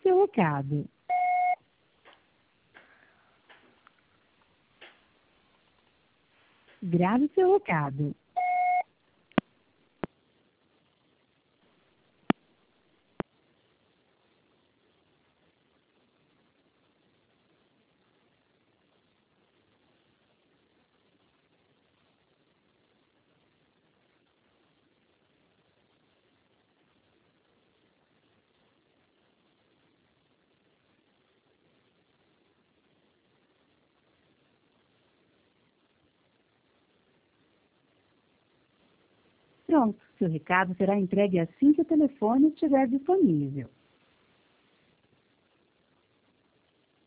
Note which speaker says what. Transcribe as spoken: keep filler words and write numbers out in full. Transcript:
Speaker 1: seu recado. Grave seu recado. Pronto, seu recado será entregue assim que o telefone estiver disponível.